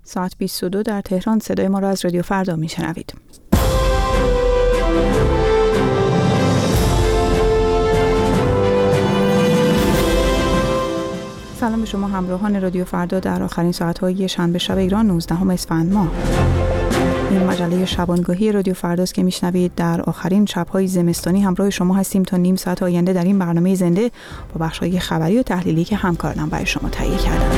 ساعت 22 در تهران. صدای ما را از رادیو فردا میشنوید. سلام به شما همراهان رادیو فردا در آخرین ساعت‌های شنبه شب ایران 19 اسفند ماه. این مجله شبانگاهی رادیو فرداست که میشنوید. در آخرین شب‌های زمستانی همراه شما هستیم تا نیم ساعت آینده در این برنامه زنده با بخش‌های خبری و تحلیلی که همکارانم برای شما تهیه کردن.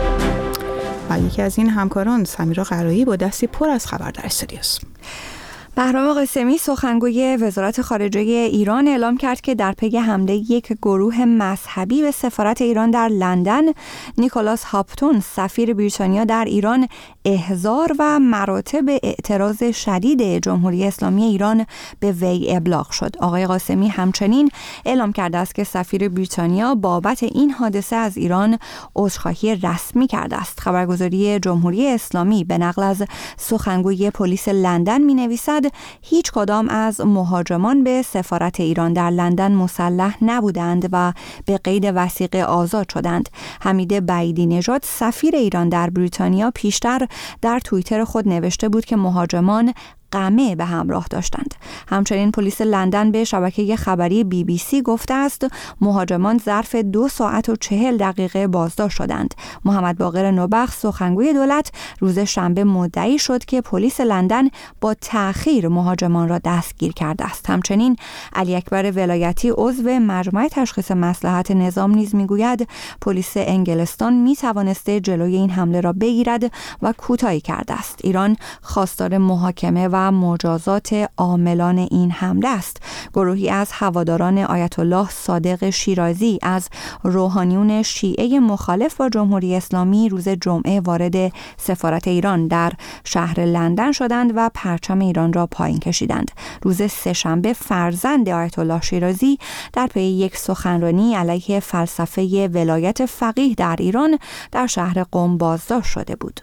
و یکی از این همکاران سمیرا قرایی با دستی پر از خبر در استودیوست. بهرام قاسمی سخنگوی وزارت خارجه ایران اعلام کرد که در پی حمله یک گروه مذهبی به سفارت ایران در لندن، نیکولاس هاپتون سفیر بریتانیا در ایران احضار و مراتب اعتراض شدید جمهوری اسلامی ایران به وی ابلاغ شد. آقای قاسمی همچنین اعلام کرده است که سفیر بریتانیا بابت این حادثه از ایران عذرخواهی رسمی کرده است. خبرگزاری جمهوری اسلامی به نقل از سخنگوی پلیس لندن می‌نویسد هیچ کدام از مهاجمان به سفارت ایران در لندن مسلح نبودند و به قید وثیقه آزاد شدند. حمید بعیدی نژاد سفیر ایران در بریتانیا پیشتر در توییتر خود نوشته بود که مهاجمان قمه به همراه داشتند. همچنین پلیس لندن به شبکه خبری BBC گفته است مهاجمان ظرف 2 ساعت و 40 دقیقه بازداشت شدند. محمد باقر نوبخت سخنگوی دولت روز شنبه مدعی شد که پلیس لندن با تأخیر مهاجمان را دستگیر کرده است. همچنین علی اکبر ولایتی عضو مجمع تشخیص مصلحت نظام نیز میگوید پلیس انگلستان میتوانسته جلوی این حمله را بگیرد و کوتاهی کرده است. ایران خواستار محاکمه و مجازات عاملان این حمله است. گروهی از هواداران آیت الله صادق شیرازی از روحانیون شیعه مخالف با جمهوری اسلامی روز جمعه وارد سفارت ایران در شهر لندن شدند و پرچم ایران را پایین کشیدند. روز سه‌شنبه فرزند آیت الله شیرازی در پی یک سخنرانی علیه فلسفه ولایت فقیه در ایران در شهر قم بازداشت شده بود.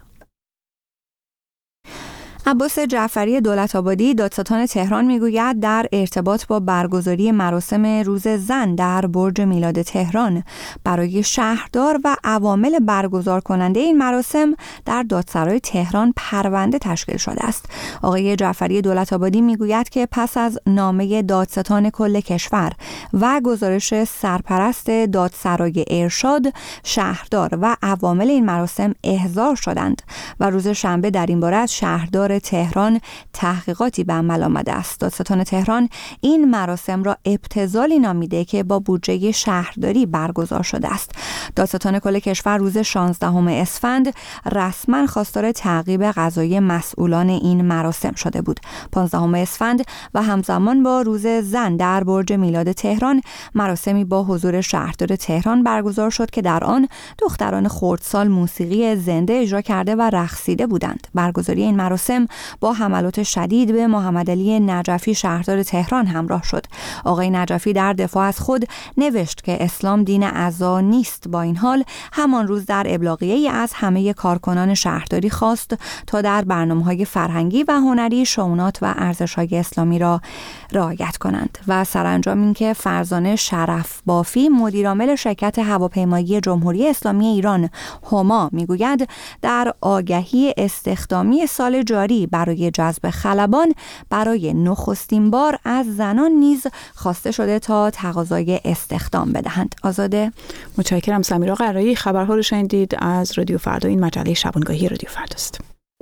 عباس جعفری دولت‌آبادی دادستان تهران میگوید در ارتباط با برگزاری مراسم روز زن در برج میلاد تهران برای شهردار و عوامل برگزار کننده این مراسم در دادسرای تهران پرونده تشکیل شده است. آقای جعفری دولت‌آبادی میگوید که پس از نامه دادستان کل کشور و گزارش سرپرست دادسرای ارشاد، شهردار و عوامل این مراسم احضار شدند و روز شنبه در این باره از شهردار تهران تحقیقاتی به عمل آمده است. دادستان تهران این مراسم را ابتذالی نامیده که با بودجه شهرداری برگزار شده است. دادستان کل کشور روز 16 اسفند رسما خواستار تعقیب قضایی مسئولان این مراسم شده بود. 15 اسفند و همزمان با روز زن در برج میلاد تهران مراسمی با حضور شهردار تهران برگزار شد که در آن دختران خردسال موسیقی زنده اجرا کرده و رقصیده بودند. برگزاری این مراسم با حملات شدید به محمد علی نجفی شهردار تهران همراه شد. آقای نجفی در دفاع از خود نوشت که اسلام دین عزا نیست. با این حال همان روز در ابلاغیه‌ای از همه کارکنان شهرداری خواست تا در برنامه‌های فرهنگی و هنری شؤونات و ارزش‌های اسلامی را رعایت کنند. و سرانجام اینکه فرزانه شرف بافی مدیرعامل شرکت هواپیمایی جمهوری اسلامی ایران هما میگوید در آگهی استخدامی سال جاری برای جذب خلبان برای نخستین بار از زنان نیز خواسته شده تا تقاضای استخدام بدهند. آزاده. متشکرم سمیرا قرایی. خبرها رو شنیدید از رادیو فردا. این مجله شبانگاهی رادیو فرداست.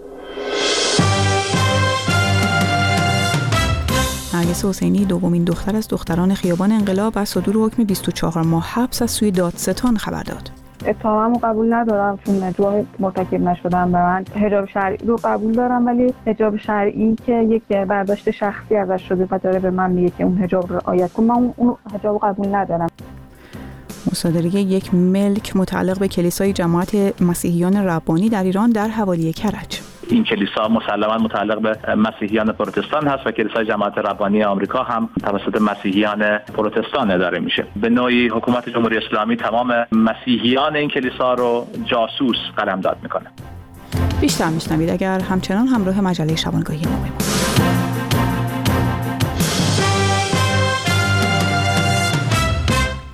نرگس حسینی دومین دختر از دختران خیابان انقلاب از صدور حکم 24 ماه حبس از سوی دادستان خبر داد. اتهاممو قبول ندارم چون جرم مرتکب نشدم. به من حجاب شرعی رو قبول دارم ولی حجاب شرعی که یک برداشت شخصی ازش شده و داره به من میگه که اون حجاب رو رعایت کنم، من اون حجاب رو قبول ندارم. مصادره یک ملک متعلق به کلیسای جماعت مسیحیان ربانی در ایران در حوالی کرج. این کلیسا مسلماً متعلق به مسیحیان پروتستان هست و کلیسای جماعت ربانی آمریکا هم توسط مسیحیان پروتستان اداره میشه. به نوعی حکومت جمهوری اسلامی تمام مسیحیان این کلیسا رو جاسوس قلمداد میکنه. بیشتر میشنوید اگر همچنان همراه مجله شبانگاهی ما بمونید.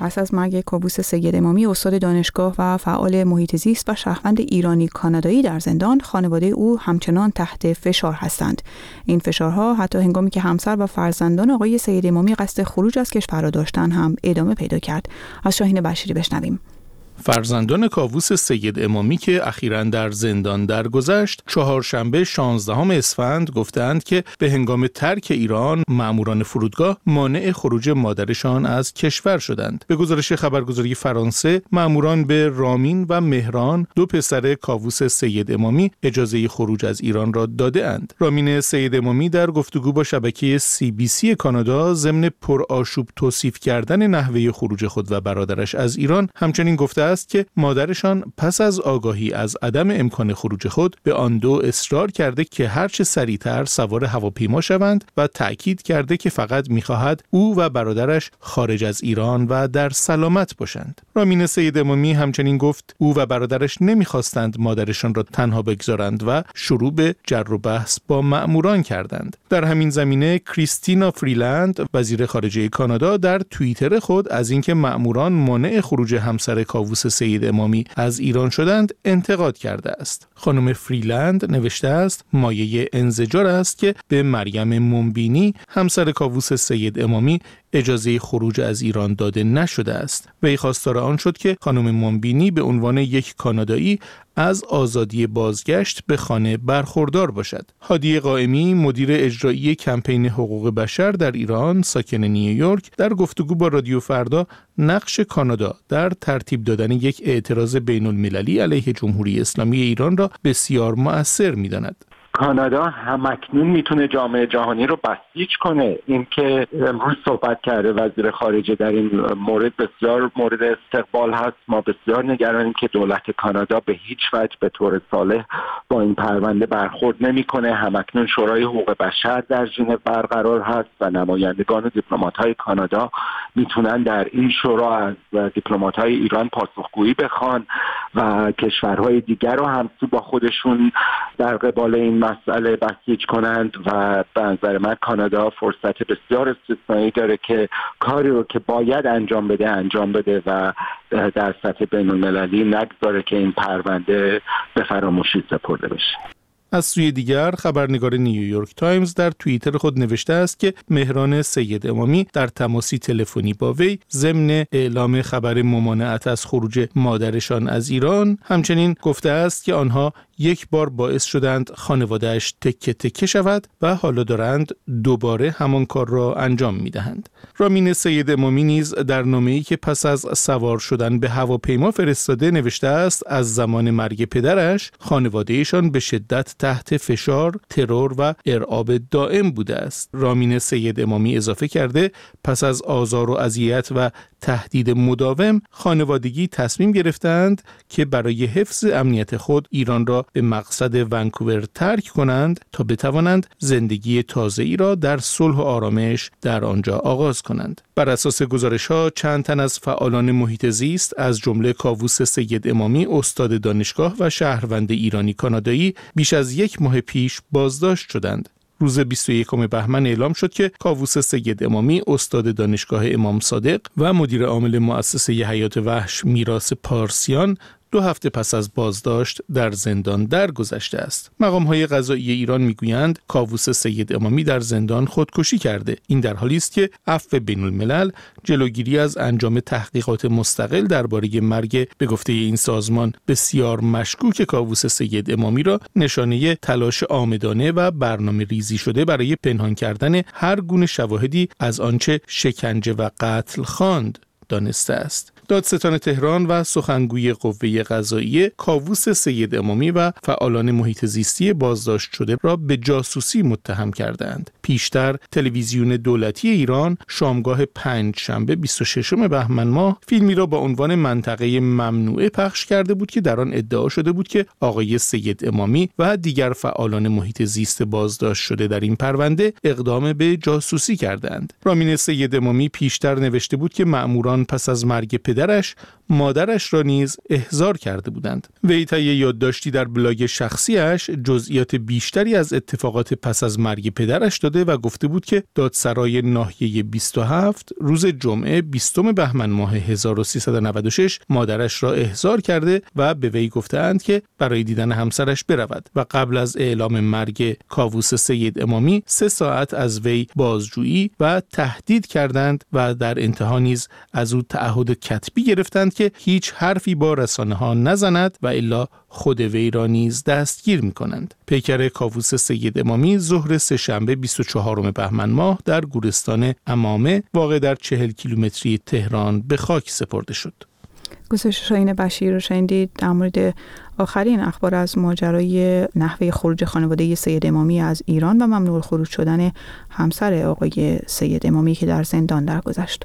پس از مرگ کاووس سید امامی، استاد دانشگاه و فعال محیط زیست و شهروند ایرانی کانادایی در زندان، خانواده او همچنان تحت فشار هستند. این فشارها حتی هنگامی که همسر و فرزندان آقای سید امامی قصد خروج از کشور را داشتند هم ادامه پیدا کرد. از شاهین بشیری بشنویم. فرزندان کاووس سید امامی که اخیراً در زندان درگذشت، چهارشنبه 16 اسفند گفتند که به هنگام ترک ایران مأموران فرودگاه مانع خروج مادرشان از کشور شدند. به گزارش خبرگزاری فرانسه، مأموران به رامین و مهران، دو پسر کاووس سید امامی، اجازه خروج از ایران را داده اند. رامین سید امامی در گفتگو با شبکه CBC کانادا ضمن پرآشوب توصیف کردن نحوه خروج خود و برادرش از ایران، همچنین گفته است که مادرشان پس از آگاهی از عدم امکان خروج خود به آن دو اصرار کرده که هرچه سریعتر سوار هواپیما شوند و تأکید کرده که فقط می‌خواهد او و برادرش خارج از ایران و در سلامت باشند. رامین سید امامی همچنین گفت او و برادرش نمی‌خواستند مادرشان را تنها بگذارند و شروع به جر و بحث با مأموران کردند. در همین زمینه کریستینا فریلند، وزیر خارجه کانادا، در توییتر خود از اینکه مأموران مانع خروج همسر کاووس سید امامی از ایران شدند انتقاد کرده است. خانم فریلند نوشته است مایه انزجار است که به مریم منبینی، همسر کاووس سید امامی، اجازه خروج از ایران داده نشده است. وی خواستار آن شد که خانم منبینی به عنوان یک کانادایی از آزادی بازگشت به خانه برخوردار باشد. هادی قائمی، مدیر اجرایی کمپین حقوق بشر در ایران، ساکن نیویورک، در گفتگو با رادیو فردا نقش کانادا در ترتیب دادن یک اعتراض بین المللی علیه جمهوری اسلامی ایران را بسیار مؤثر می‌داند. کانادا همکنون میتونه جامعه جهانی رو بسیج کنه. این که امروز صحبت کرده وزیر خارجه در این مورد بسیار مورد استقبال هست. ما بسیار نگرانیم که دولت کانادا به هیچ وجه به طور صالح با این پرونده برخورد نمیکنه. همکنون شورای حقوق بشر در ژنو برقرار هست و نمایندگان و دیپلمات‌های کانادا میتونن در این شورا از دیپلمات‌های ایران پاسخگویی بخوان و کشورهای دیگر رو همسو با خودشون در قبال این مسئله بسیج کنند و به نظر من کانادا فرصت بسیار استثنایی داره که کاری رو که باید انجام بده و در سطح بین المللی نگذاره که این پرونده به فراموشی سپرده بشه. از سوی دیگر، خبرنگار نیویورک تایمز در توییتر خود نوشته است که مهران سید امامی در تماسی تلفنی با وی ضمن اعلام خبر ممانعت از خروج مادرشان از ایران همچنین گفته است که آنها یک بار باعث شدند خانواده‌اش تکه تکه شود و حالا دارند دوباره همان کار را انجام می‌دهند. رامین سید امامی نیز در نامه‌ای که پس از سوار شدن به هواپیما فرستاده نوشته است از زمان مرگ پدرش خانواده‌شان به شدت تحت فشار، ترور و ارعاب دائم بوده است. رامین سید امامی اضافه کرده پس از آزار و اذیت و تهدید مداوم خانوادگی تصمیم گرفتند که برای حفظ امنیت خود ایران را به مقصد ونکوور ترک کنند تا بتوانند زندگی تازه‌ای را در صلح و آرامش در آنجا آغاز کنند. بر اساس گزارش‌ها چند تن از فعالان محیط زیست از جمله کاووس سید امامی، استاد دانشگاه و شهروند ایرانی کانادایی، بیش از یک ماه پیش بازداشت شدند. روز 21 بهمن اعلام شد که کاووس سید امامی، استاد دانشگاه امام صادق و مدیر عامل مؤسسه حیات وحش میراث پارسیان، 2 هفته پس از بازداشت در زندان درگذشته است. مقام‌های قضایی ایران میگویند کاووس سید امامی در زندان خودکشی کرده. این در حالی است که عفو بین‌الملل جلوگیری از انجام تحقیقات مستقل درباره مرگ به گفته این سازمان بسیار مشکوک کاووس سید امامی را نشانه تلاش عامدانه و برنامه‌ریزی شده برای پنهان کردن هر گونه شواهدی از آنچه شکنجه و قتل خواند دانسته است. دادستان تهران و سخنگوی قوه قضاییه کاووس سید امامی و فعالان محیط زیستی بازداشت شده را به جاسوسی متهم کردند. پیشتر تلویزیون دولتی ایران شامگاه پنجشنبه 26 بهمن ماه فیلمی را با عنوان منطقه ممنوعه پخش کرده بود که در آن ادعا شده بود که آقای سید امامی و دیگر فعالان محیط زیست بازداشت شده در این پرونده اقدام به جاسوسی کردند. رامین سید امامی پیشتر نوشته بود که مأموران پس از مرگ پدرش مادرش را نیز احضار کرده بودند. وی طی یادداشتی در بلاگ شخصیش جزئیات بیشتری از اتفاقات پس از مرگ پدرش داده برده و گفته بود که دادسرای ناحیه 27 روز جمعه 20 بهمن ماه 1396 مادرش را احضار کرده و به وی گفتند که برای دیدن همسرش برود و قبل از اعلام مرگ کاووس سید امامی 3 ساعت از وی بازجویی و تهدید کردند و در انتها نیز از او تعهد کتبی گرفتند که هیچ حرفی با رسانه‌ها نزند و الا خود وی را نیز دستگیر می‌کنند. پیکر کاووس سید امامی ظهر سه‌شنبه 24 بهمن ماه در گورستان امامه واقع در 40 کیلومتری تهران به خاک سپرده شد. گزارش شاهین بشیر رو شنیدید در مورد آخرین اخبار از ماجرای نحوه خروج خانواده سید امامی از ایران و ممنوع الخروج شدن همسر آقای سید امامی که در زندان درگذشت.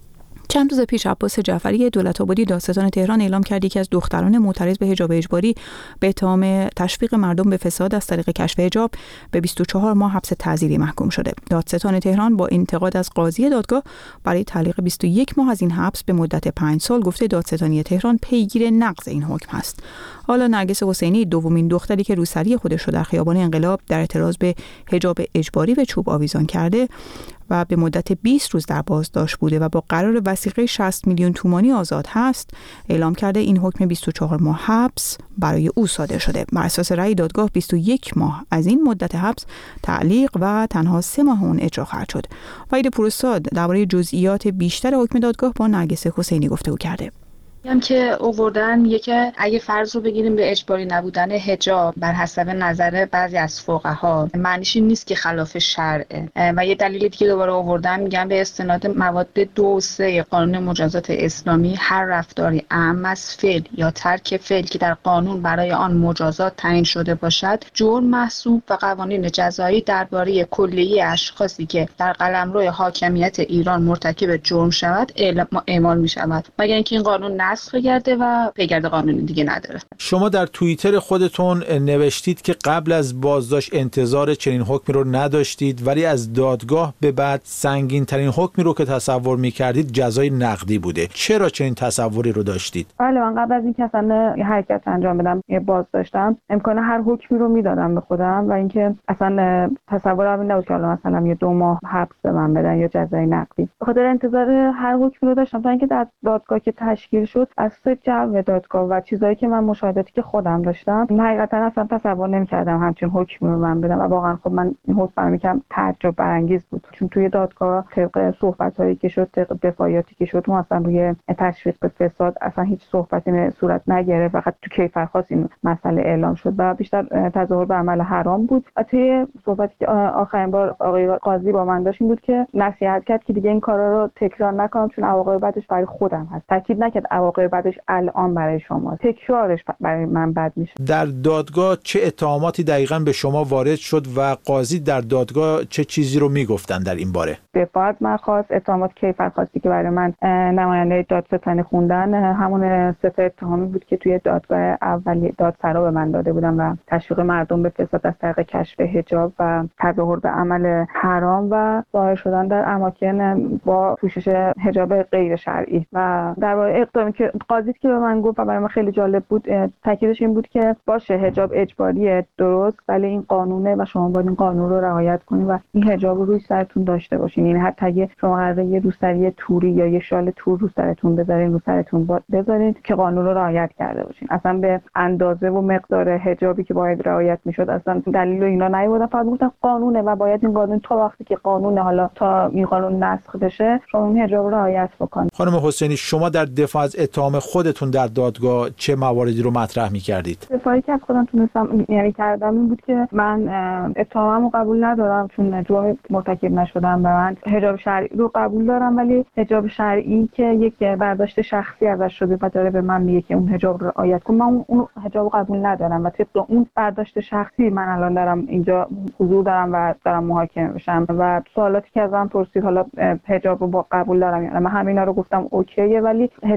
چند روز پیش عباس جعفری دولت‌آبادی دادستان تهران اعلام کرد که از دختران معترض به حجاب اجباری به اتهام تشویق مردم به فساد از طریق کشف حجاب به 24 ماه حبس تعزیری محکوم شده. دادستان تهران با انتقاد از قاضی دادگاه برای تعلیق 21 ماه از این حبس به مدت 5 سال گفته دادستانی تهران پیگیر نقض این حکم است. حالا نرگس حسینی دومین دختری که روسری خودش رو در خیابان انقلاب در اعتراض به حجاب اجباری به چوب آویزان کرده و به مدت 20 روز در بازداشت بوده و با قرار وثیقه 60 میلیون تومانی آزاد هست، اعلام کرده این حکم 24 ماه حبس برای او صادر شده. بر اساس رأی دادگاه 21 ماه از این مدت حبس تعلیق و تنها 3 ماه اون اجرا خواهد شد. وحید پوراستاد درباره جزئیات بیشتر حکم دادگاه با نرگس حسینی گفتگو کرده. هم که آوردن میگه که اگه فرض رو بگیریم به اجباری نبودن حجاب بر حسب نظر بعضی از فقها معنیش این نیست که خلاف شرعه و یه دلیل دیگه دوباره آوردن میگن به استناد مواد 2 و 3 قانون مجازات اسلامی هر رفتاری اعم از فعل یا ترک فعل که در قانون برای آن مجازات تعیین شده باشد جرم محسوب و قوانین جزایی درباره کلیه اشخاصی که در قلمرو حاکمیت ایران مرتکب جرم شود اعمال میشود مگر اینکه این قانون نسخ گرده و پیگرد قانونی دیگه نداره. شما در توییتر خودتون نوشتید که قبل از بازداشت انتظار چنین حکمی رو نداشتید ولی از دادگاه به بعد سنگین ترین حکمی رو که تصور می‌کردید جزای نقدی بوده. چرا چنین تصوری رو داشتید؟ بله من قبل از اینکه اصلا حرکت انجام بدم بازداشتم امکان هر حکمی رو میدادم به خودم و اینکه اصلا تصورم این نبود که حالا مثلا یه 2 ماه حبس به من بدن یا جزای نقدی. به خاطر انتظار هر حکمی رو داشتم تا اینکه در دادگاه که تشکیل شد از جو دادگاه و چیزایی که من مشاهداتی که خودم داشتم حقیقتا اصلا تصور نمی‌کردم همچین حکمی رو من بدم و واقعا خب من این حکم رو میگم تعجب برانگیز بود چون توی دادگاه طبق صحبتایی که شد طبق دفاعیاتی که شد ما اصلا روی تشویق به فساد اصلا هیچ صحبتی صورت نگرفت فقط تو کیفرخواست این مسئله اعلام شد و بیشتر تظاهر به عمل حرام بود. توی صحبتی که آخرین بار آقای قاضی با من داشت این بود که نصیحت کرد که دیگه این کارا رو تکرار نکنم چون عواقب بعدش برای خودم هست. تاکید نکرد عواقب بعدش الان برای شما تکرارش برای من بد میشه. در دادگاه چه اتهاماتی دقیقاً به شما وارد شد و قاضی در دادگاه چه چیزی رو میگفتن در این باره؟ دفاع من خواست اتهامات کیفرخواستی که برای من نماینده دادستانی خوندن همون 3 اتهامی بود که توی دادگاه اولی دادسرا به من داده بودن و تشویق مردم به فساد از طریق کشف حجاب و تظاهر به عمل حرام و ظاهر شدن در اماکن با پوشش حجاب غیر شرعی و درباره اقدامی که قاضی که به من گفت و برای من خیلی جالب بود تاکیدش این بود که باشه حجاب اجباریه درست ولی این قانونه و شما باید این قانون رو رعایت کنید و این حجاب رو روی سرتون داشته باشین. یعنی حتی اگه شما قراره یه روسری توری یا یه شال تور رو سرتون بذارین رو سرتون بذارین که قانون رو رعایت کرده باشین. اصلا به اندازه و مقدار حجابی که باید رعایت میشد اصلا دلیل اینا نیوردن فقط گفتن قانونه و باید این قانون تا وقتی که قانونه حالا تا این قانون نسخ بشه شما این حجاب رو رعایت بکنید. خانم حسینی شما در دفاع از اتهام خودتون در دادگاه چه مواردی رو مطرح می‌کردید؟ دفاعی که از خودم تونستم کردم این بود که من اتهاممو قبول ندارم چون جرم مرتکب نشدم و من حجاب شرعی رو قبول دارم ولی حجاب شرعی که یک برداشت شخصی ازش شده و داره به من میگه که اون حجاب رو رعایت کن من اون حجاب قبول ندارم و طبق اون برداشت شخصی من الان دارم اینجا حضور دارم و دارم محاکمه بشم و سوالاتی که ازم پرسید حالا حجاب رو با قبول دارم یعنی من همینا رو گفتم اوکیه ولی حجابی که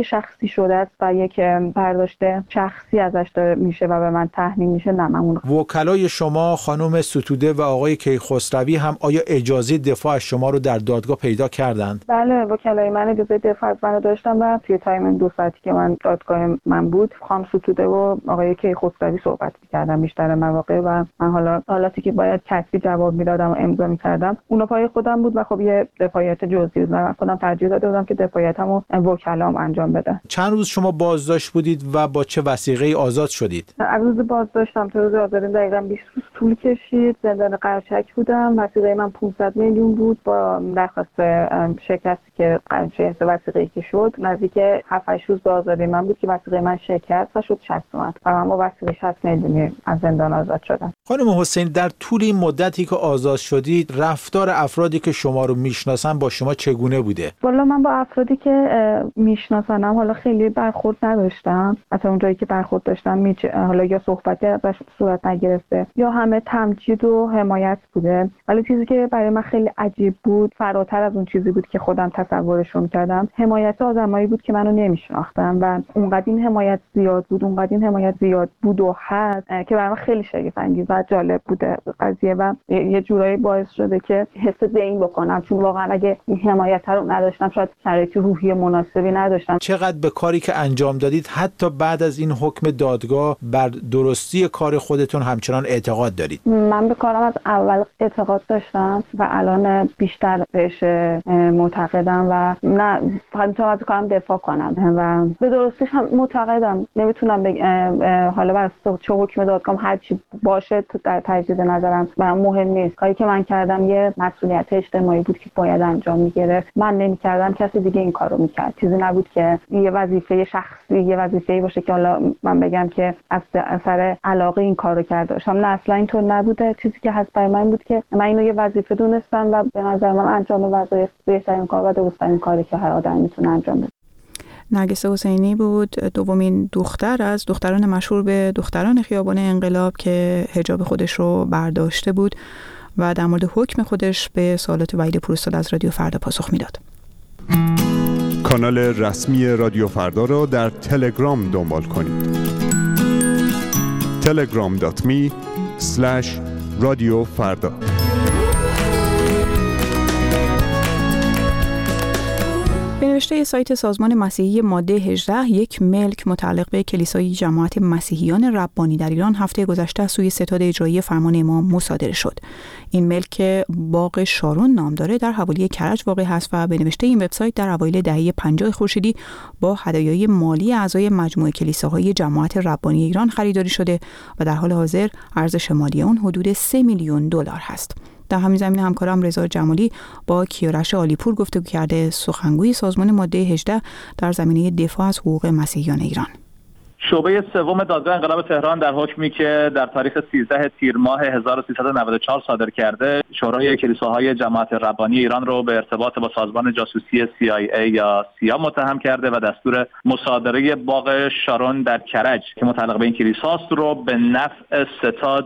شخصی شده است و یک برداشت شخصی ازش داره میشه و به من تحمیل میشه، نه. من وکلای شما خانم ستوده و آقای کیخسروی هم آیا اجازه دفاع از شما رو در دادگاه پیدا کردند؟ بله، وکلای من اجازه دفاع از من داشتن و توی تایم 2 ساعتی که من دادگاه من بود، خانم ستوده و آقای کیخسروی صحبت می‌کردن بیشتر مواقع و من حالاتی که باید کتبی جواب میدادم و امضا می‌کردم اونا پای خودم بود و خب یه دفاعیت جزئی بود و من خودم ترجیح داده بودم که دفاعیتمو وکلام انجام بدن. چند روز شما بازداشت بودید و با چه وثیقه‌ای آزاد شدید؟ از روز بازداشتم تا روز آزادی دقیقاً 20 روز طول کشید. زندان قرچک بودم. وثیقه من 500 میلیون بود با درخواست شکستی که وثیقه‌ای که شد نزدیک 7-8 روز به آزادی من بود که وثیقه من شکست و شد 60 تومن و من با وثیقه 60 میلیونی از زندان آزاد شدم. خانم حسین، در طول این مدتی که آزاد شدید رفتار افرادی که شما رو میشناسن با شما چگونه بوده؟ والا من با افرادی که میشناسنم حالا خیلی برخورد نداشتم. حتی اونجایی که برخورد داشتم حالا یا صحبتی ازش صورت نگرفته یا همه تمجید و حمایت بوده. ولی چیزی که برای من خیلی عجیب بود، فراتر از اون چیزی بود که خودم تصورش رو می‌کردم، حمایت آدمایی بود که منو نمیشناختن و اونقدر این حمایت زیاد بود و هست که برای من خیلی شگفت انگیز و جالب بوده قضیه و یه جورایی باعث شده که حس دین بکنم، چون واقعا اگه این حمایت رو نداشتم شاید شرایط روحی مناسبی نداشتم. چقدر به کاری که انجام دادید حتی بعد از این حکم دادگاه بر درستی کار خودتون همچنان اعتقاد دارید؟ من به کارم از اول اعتقاد داشتم و الان بیشتر بهش معتقدم و نه فقط میتونم از کارم دفاع کنم و به درستیش هم معتقدم. نمیتونم حالا بر چه حکم دادگاه هر چی باشه در تجدید نظرم برام مهم نیست. کاری که من کردم یه مسئولیت اجتماعی بود که باید انجام میگرفت. من نمیکردم، کسی دیگه این کارو میکرد. چیزی نبود که یه وظیفه شخصی، یه وظیفه‌ای باشه که حالا من بگم که از اثر علاقه این کارو کرده باشم. نه اصلا اینطور نبوده. چیزی که هست برای من بود که من اینو یه وظیفه دونستم و به نظر من انجام وظایف بهترین کار و درست‌ترین کاری که هر آدمی میتونه انجام بده. نرگس حسینی بود، دومین دختر از دختران مشهور به دختران خیابان انقلاب که حجاب خودش رو برداشته بود و در مورد حکم خودش به سوالات وحید پوراستاد از رادیو فردا پاسخ میداد. کانال رسمی رادیو فردا را در تلگرام دنبال کنید. telegram.me/رادیوفردا. به نوشته سایت سازمان مسیحی ماده 18، یک ملک متعلق به کلیسای جماعت مسیحیان ربانی در ایران هفته گذشته از سوی ستاد اجرایی فرمان امام مصادره شد. این ملک باغ شارون نام داره، در حوالی کرج واقع هست و به نوشته این وبسایت در اوایل دهه 50 خورشیدی با هدایای مالی اعضای مجموعه کلیساهای جماعت ربانی ایران خریداری شده و در حال حاضر ارزش مالی اون حدود 3 میلیون دلار هست. در همین زمینه همکارم رضا جمالی با کیارش عالیپور گفتگو کرده، سخنگوی سازمان ماده 18 در زمینه دفاع از حقوق مسیحیان ایران. شعبه سوم دادگاه انقلاب تهران در حکمی که در تاریخ 13 تیر ماه 1394 صادر کرده، شورای کلیساهای جماعت ربانی ایران رو به ارتباط با سازمان جاسوسی CIA یا سیا متهم کرده و دستور مصادره باغ شارون در کرج که متعلق به این کلیساست رو به نفع ستاد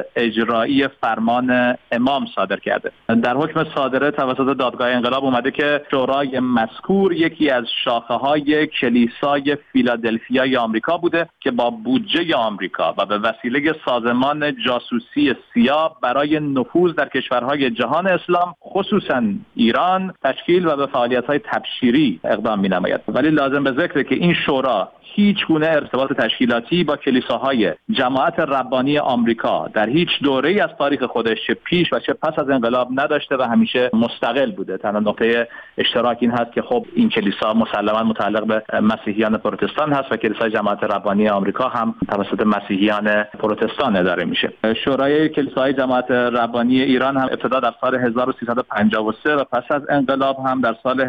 اجرایی فرمان امام صادر کرده. در حکم صادره توسط دادگاه انقلاب اومده که شورای مذکور یکی از شاخه‌های کلیسای فیلادلفیای آمریکا بوده که با بودجه آمریکا و به وسیله سازمان جاسوسی سیا برای نفوذ در کشورهای جهان اسلام خصوصا ایران تشکیل و به فعالیت‌های تبشیری اقدام می‌نماید. ولی لازم به ذکره که این شورا هیچ گونه ارتباط تشکیلاتی با کلیساهای جماعت ربانی آمریکا در هیچ دوره‌ای از تاریخ خودش چه پیش و چه پس از انقلاب نداشته و همیشه مستقل بوده. تنها نقطه اشتراک این هست که خب این کلیسا مسلماً متعلق به مسیحیان پروتستان هست و کلیسای جماعت ربانی آمریکا هم توسط مسیحیان پروتستان اداره میشه. شورای کلیساهای جماعت ربانی ایران هم ابتدا در سال 1353 و پس از انقلاب هم در سال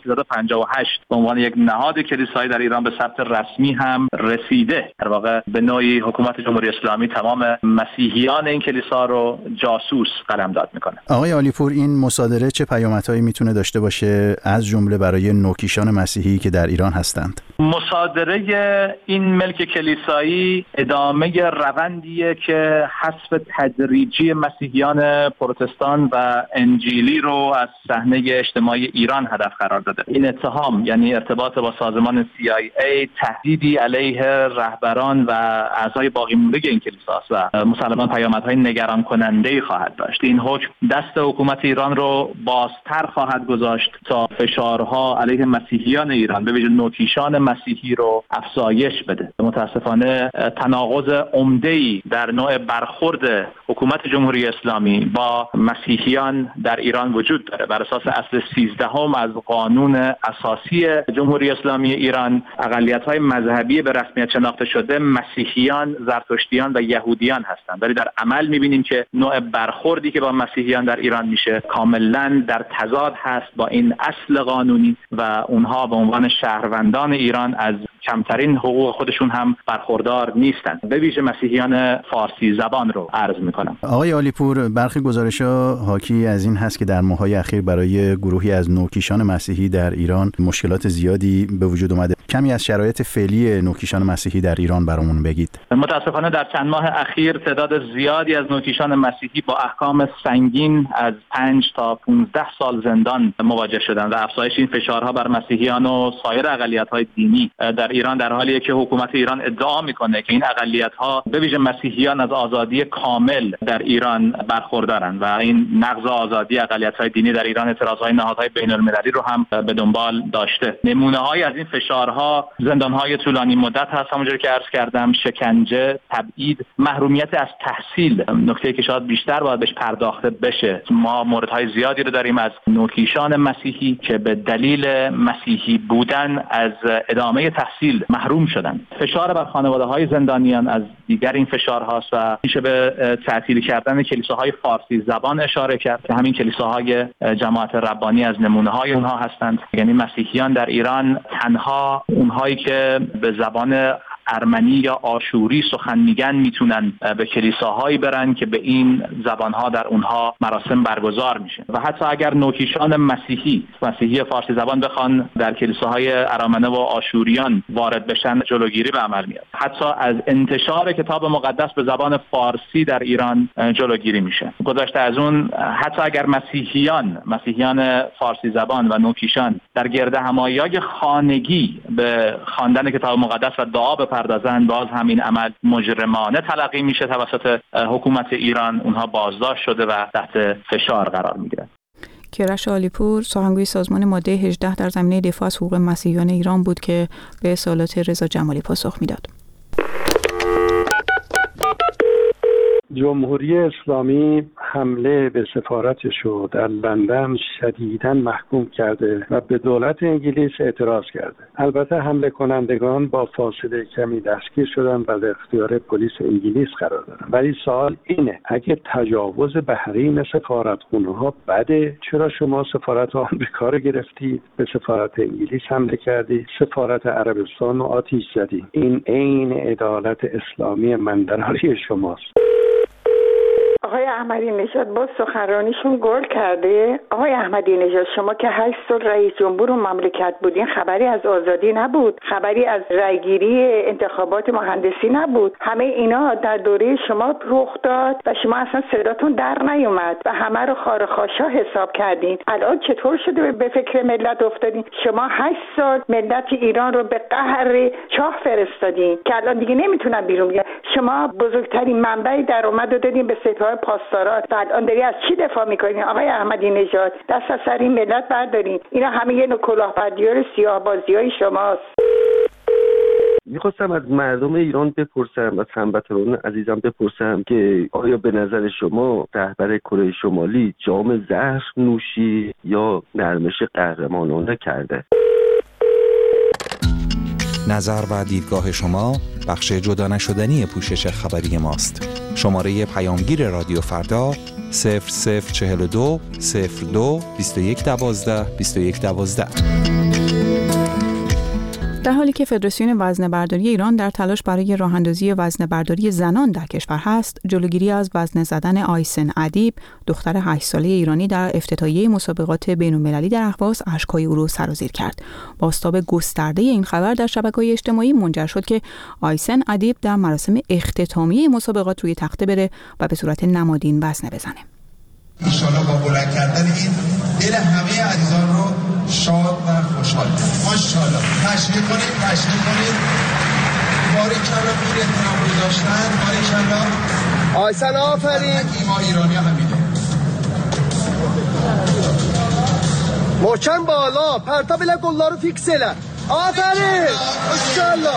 1358 به عنوان یک نهاد کلیسایی در ایران به ثبت رسمی هم رسیده. در واقع به نوعی حکومت جمهوری اسلامی تمام مسیحیان این کلیسا رو جاسوس قلمداد میکنه. آقای عالیپور، این مصادره چه پیامدهایی میتونه داشته باشه از جمله برای نوکیشان مسیحی که در ایران هستند؟ مصادره این ملک کلیسایی ادامه روندیه که حذف تدریجی مسیحیان پروتستان و انجیل تحصیلی رو از صحنه اجتماعی ایران هدف قرار داده. این اتهام یعنی ارتباط با سازمان CIA تهدیدی علیه رهبران و اعضای باقی مونده این کلیساست و مسلماً پیامدهای نگران کننده‌ای خواهد داشت. این حکم دست حکومت ایران رو بازتر خواهد گذاشت تا فشارها علیه مسیحیان ایران به ویژه نوکیشان مسیحی رو افزایش بده. متاسفانه تناقض عمده‌ای در نوع برخورد حکومت جمهوری اسلامی با مسیحیان در ایران وجود داره. بر اساس اصل 13 از قانون اساسی جمهوری اسلامی ایران، اقلیت‌های مذهبی به رسمیت شناخته شده مسیحیان، زرتشتیان و یهودیان هستند. ولی در عمل می‌بینیم که نوع برخوردی که با مسیحیان در ایران میشه کاملاً در تضاد هست با این اصل قانونی و اونها به عنوان شهروندان ایران از کمترین حقوق خودشون هم برخوردار نیستند. به ویژه مسیحیان فارسی زبان رو عرض میکنم. آقای عالیپور، برخی گزارش‌ها حاکی از این هست که در ماه‌های اخیر برای گروهی از نوکیشان مسیحی در ایران مشکلات زیادی به وجود اومده. کمی از شرایط فعلی نوکیشان مسیحی در ایران برامون بگید. متاسفانه در چند ماه اخیر تعداد زیادی از نوکیشان مسیحی با احکام سنگین از 5 تا 15 سال زندان مواجه شدند و افزایش این فشارها بر مسیحیان و سایر اقلیت‌های دینی در ایران در حالیه که حکومت ایران ادعا میکنه که این اقلیت‌ها به ویژه مسیحیان از آزادی کامل در ایران برخوردارند و این نقض آزادی اقلیت‌های دینی در ایران اعتراضهای نهادهای بین‌المللی رو هم به دنبال داشته. نمونه‌هایی از این فشارها زندان‌های طولانی مدت هست، همونجوری که عرض کردم، شکنجه، تبعید، محرومیت از تحصیل، نکته‌ای که شاید بیشتر باید بهش پرداخته بشه. ما موردهای زیادی رو داریم از نوکیشان مسیحی که به دلیل مسیحی بودن از ادامه تحصیل محروم شدند. فشار بر خانواده‌های زندانیان از دیگر این فشارهاست و میشه به تعطیل کردن کلیساهای فارسی زبان اشاره کرد که همین کلیساهای جماعت ربانی از نمونه‌های اونها هستند. یعنی مسیحیان در ایران تنها اونهایی که به زبان ارمنی یا آشوری سخن میگن میتونن به کلیساهایی برن که به این زبانها در اونها مراسم برگزار میشه و حتی اگر نوکیشان مسیحی فارسی زبان بخوان در کلیساهای ارامنه و آشوریان وارد بشن جلوگیری به عمل میاد. حتی از انتشار کتاب مقدس به زبان فارسی در ایران جلوگیری میشه. گذشته از اون حتی اگر مسیحیان فارسی زبان و نوکیشان در گرد همایی‌های خانگی به خواندن کتاب مقدس و دعا بپردازند، باز همین عمل مجرمانه تلقی میشه توسط حکومت ایران. اونها بازداشت شده و تحت فشار قرار میگیرند. کیارش عالیپور، سخنگوی سازمان ماده 18 در زمینه دفاع از حقوق مسیحیان ایران بود که به سوالات رضا جمالی پاسخ میداد. جمهوری اسلامی حمله به سفارتش رو در لندن شدیداً محکوم کرده و به دولت انگلیس اعتراض کرده. البته حمله کنندگان با فاصله کمی دستگیر شدن و در اختیار پلیس انگلیس قرار دارن. ولی سوال اینه، اگه تجاوز به حریم سفارتخونه‌ها بده، چرا شما سفارت آمریکا رو گرفتید، به سفارت انگلیس حمله کردید، سفارت عربستان رو آتش زدید؟ این عین عدالت اسلامی مندراری شماست. آقای احمدی نژاد با سخنرانیشون گل کرده. آقای احمدی نژاد، شما که 8 سال رئیس جمهور مملکت بودین، خبری از آزادی نبود، خبری از رأیگیری انتخابات مهندسی نبود. همه اینا در دوره شما رخ داد و شما اصلا صداتون در نیومد و همه رو خارخاشا حساب کردین. الان چطور شده به فکر ملت افتادین؟ شما 8 سال ملت ایران رو به قهر چاه فرستادین که الان دیگه نمیتونن بیرون بیان. شما بزرگترین منبع درآمد رو دادین به سپاه پاسداران و الان داری از چی دفاع میکنین؟ آقای احمدی نژاد، دست از سر این ملت بردارین. اینا همه یه نوع کلاهبردی‌ها و سیاه‌بازی‌های شماست. میخواستم از مردم ایران بپرسم، از هموطنان عزیزم بپرسم که آیا به نظر شما رهبر کره شمالی جام زهر نوشی یا نرمش قهرمانانه کرده؟ نظر و دیدگاه شما بخش جدا نشدنی پوشش خبری ماست. شماره پیامگیر رادیو فردا 0042 02 21 12 21 12. در حالی که فدراسیون وزنه‌برداری ایران در تلاش برای راه‌اندازی وزنه‌برداری زنان در کشور هست، جلوگیری از وزنه زدن آیسن ادیب، دختر 8 ساله ایرانی، در افتتاحیه مسابقات بین‌المللی در اهواز اشک‌های او را سرازیر کرد. بازتاب گسترده این خبر در شبکه‌های اجتماعی منجر شد که آیسن ادیب در مراسم اختتامیه مسابقات روی تخته بره و به صورت نمادین وزنه بزنه. ان شاءالله با بلند کردن این دل همه عزیزان رو شاد و خوشحال. ماشاءالله. تشویق کنید. باریکلا پول احترام گذاشتن. باریکلا. آیسن آفرین. ما ایرانی همینه. محکم بالا. پرتا بله گل‌ها رو فیکس اله. آفرین. ماشاءالله.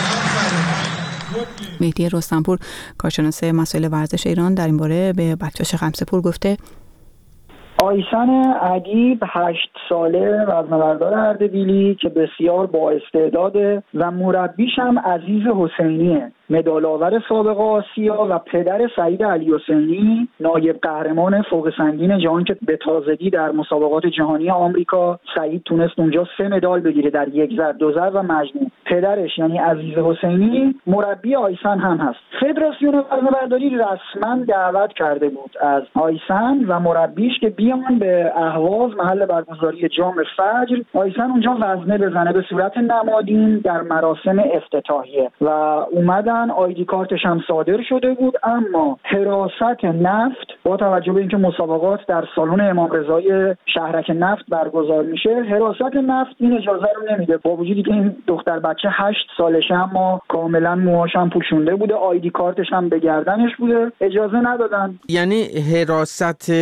مهدی رستمپور کارشناس مسائل ورزش ایران در این باره به بچه‌ش خمسه‌پور گفته آیسن ادیب 8 ساله وزنه‌بردار اردبیلی که بسیار با استعداده و مربیش هم عزیز حسینیه، مدال‌آور سابق آسیا و پدر سعید علی حسینی، نایب قهرمان فوق سنگین جهان که به تازگی در مسابقات جهانی آمریکا سعید تونست اونجا 3 مدال بگیره در 1 زر 2 زر و مجموع. پدرش یعنی عزیز حسینی مربی آیسن هم هست. فدراسیون وزنه‌برداری رسما دعوت کرده بود از آیسن و مربیش که بیان به اهواز محل برگزاری جام فجر آیسن اونجا وزنه بزنه به صورت نمادین در مراسم افتتاحیه و اومدن. آیدی کارتش هم صادر شده بود، اما حراست نفت با توجه به اینکه مسابقات در سالن امام رضای شهرک نفت برگزار میشه، حراست نفت این اجازه رو نمیده، با وجودی که این دختر بچه 8 سالشه اما کاملا موهاش هم پوشونده بوده، آیدی کارتش هم به گردنش بوده، اجازه ندادن. یعنی حراست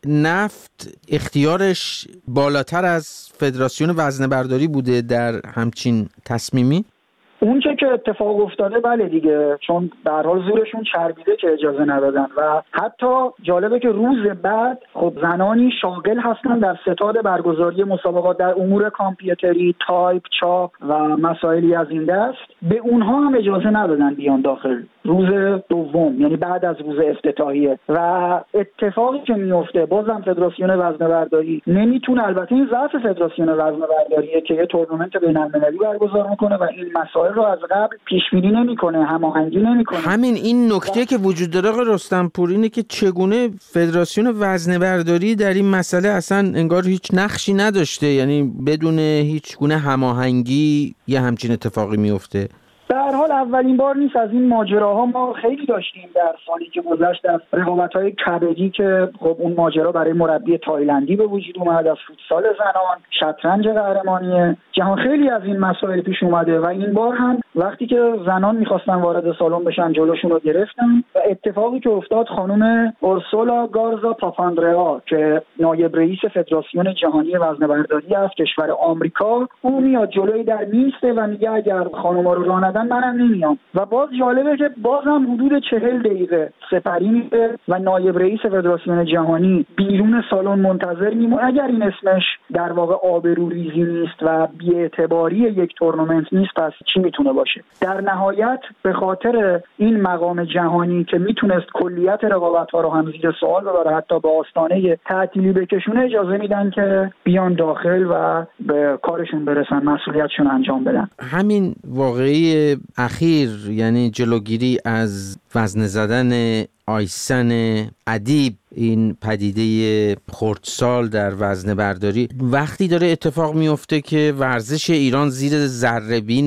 نفت اختیارش بالاتر از فدراسیون وزنه‌برداری بوده در همچین تصمیمی؟ اون که اتفاق افتاده بله دیگه، چون به هر حال زورشون چربیده که اجازه ندادن و حتی جالبه که روز بعد خب زنانی شاغل هستن در ستاد برگزاری مسابقات در امور کامپیوتری، تایپ، چاپ و مسائلی از این دست، به اونها هم اجازه ندادن بیان داخل روز دوم، یعنی بعد از روز افتتاحیه. و اتفاقی که میفته بازم فدراسیون وزنه‌برداری نمیتونه، البته این ضعف فدراسیون وزنه‌برداریه که یه تورنمنت بین‌المللی برگزار میکنه و این مسائل رو از قبل پیش بینی نمیکنه، هماهنگی نمیکنه. همین این نکته که وجود داره آقای رستمپور اینه که چگونه فدراسیون وزنه‌برداری در این مسئله اصلا انگار هیچ نقشی نداشته، یعنی بدون هیچ گونه هماهنگی یه همچین اتفاقی میفته. به هر حال اولین بار نیست، از این ماجراها ما خیلی داشتیم در سالی که گذشت، از رقابت‌های کبدی که خب اون ماجرا برای مربی تایلندی به وجود اومد، از فوتسال زنان، شطرنج قهرمانی جهان، خیلی از این مسائل پیش اومده و این بار هم وقتی که زنان می‌خواستن وارد سالن بشن جلوشون رو گرفتن و اتفاقی که افتاد خانم اورسولا گارزا پاپاندریا که نایب رئیس فدراسیون جهانی وزنه‌برداری از کشور آمریکا، اون میاد جلوی در میسته و میگه اگر خانم‌ها رو راه ندن منم نمیام. و باز جالبه که بازم حدود 40 دقیقه سپری میشه و نایب رئیس فدراسیون جهانی بیرون سالن منتظر میمونه. اگر این اسمش در واقع آبروریزی نیست و بی‌اعتباری یک تورنمنت نیست، پس چی میتونه باشه؟ در نهایت به خاطر این مقام جهانی که میتونست کلیت رقابت‌ها رو هم زیر سوال ببره، حتی به آستانه تعطیلی بکشونه، اجازه میدن که بیان داخل و به کارشون برسن، مسئولیتشون انجام بدن. همین واقعی اخیر یعنی جلوگیری از وزنه زدن آیسن ادیب، این پدیده خردسال در وزنه برداری وقتی داره اتفاق میفته که ورزش ایران زیر ذره‌بین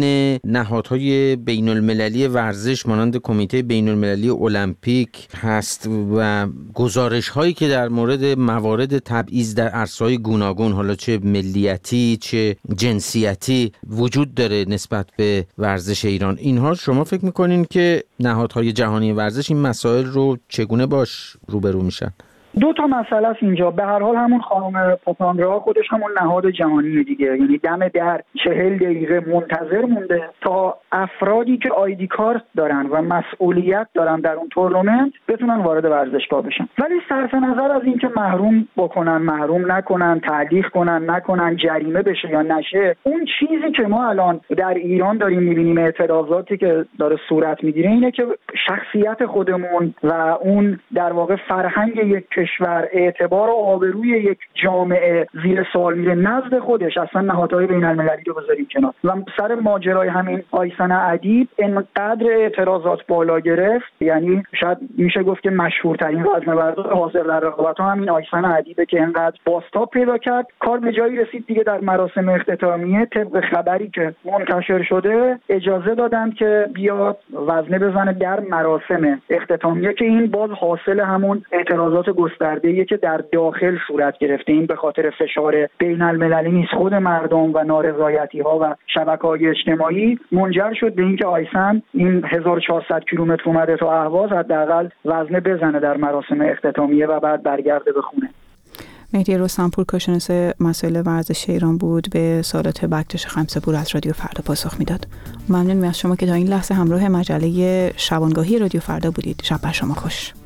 نهادهای بین المللی ورزش مانند کمیته بین المللی المپیک هست و گزارش هایی که در مورد موارد تبعیض در عرصه‌های گوناگون، حالا چه ملیتی چه جنسیتی، وجود داره نسبت به ورزش ایران، اینها شما فکر میکنین که نهادهای جهانی ورزش این مسائل رو چگونه باش روبرو میشن؟ دو تا مسئله است اینجا. به هر حال همون خانم پاپاندرا خودش همون نهاد جهانی دیگه، یعنی دم در 40 دقیقه منتظر مونده تا افرادی که آیدی کارت دارن و مسئولیت دارن در اون تورنمنت بتونن وارد ورزشگاه بشن. ولی صرف نظر از اینکه محروم بکنن، محروم نکنن، تعلیق کنن نکنن، جریمه بشه یا نشه، اون چیزی که ما الان در ایران داریم می‌بینیم، اعتراضاتی که داره صورت میگیره، اینه که شخصیت خودمون و اون در واقع فرهنگ یک کشور، اعتبار و آبروی یک جامعه زیر سوال میره. نزد خودش اصلا نهادهای بین‌المللی رو بذاریم کنار و سر ماجرای همین آیسن ادیب اینقدر اعتراضات بالا گرفت، یعنی شاید میشه گفت که مشهورترین وزنه‌بردار حاضر در رقابت‌ها همین آیسن ادیبه که اینقدر بازتاب پیدا کرد. کار به جایی رسید دیگه در مراسم اختتامیه طبق خبری که منتشر شده اجازه دادن که بیاد وزنه بزنه در مراسم اختتامیه، که این باز حاصل همون اعتراضات گسترده‌ایه که در داخل صورت گرفته. این به خاطر فشار بین المللی نیست، خود مردم و نارضایتی‌ها و شبکه‌های اجتماعی منجر شد به اینکه آیسن این 1400 کیلومتر اومده تا اهواز حداقل وزنه بزنه در مراسم اختتامیه و بعد برگرده به خونه. مهدی رستمپور، کارشناس مسائل ورزشی ایران بود، به سوالات بکتش خمسه‌پور از رادیو فردا پاسخ میداد. ممنون از شما که تا این لحظه همراه مجله شبانگاهی رادیو فردا بودید. شب بر شما خوش.